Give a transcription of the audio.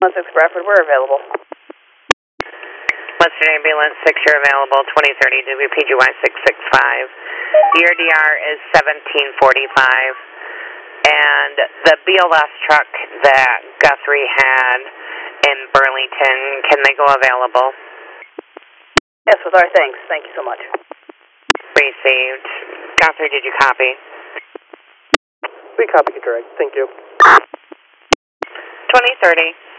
16 Bradford, we're available. Western Ambulance 6, you're available, 2030 WPGY 665. Your DR is 1745. And the BLS truck that Guthrie had in Burlington, can they go available? Yes, with our thanks. Thank you so much. Received. Guthrie, did you copy? We copy, correct. Thank you. 2030.